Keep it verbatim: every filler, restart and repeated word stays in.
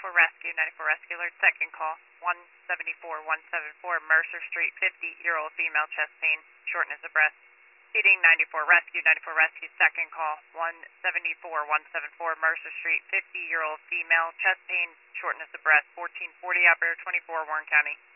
ninety-four Rescue, ninety-four Rescue Alert, second call, one seventy-four one seventy-four Mercer Street, fifty-year-old female, chest pain, shortness of breath. Repeating, ninety-four Rescue, ninety-four Rescue, second call, one seventy-four one seventy-four Mercer Street, fifty-year-old female, chest pain, shortness of breath, fourteen forty, operator twenty-four, Warren County.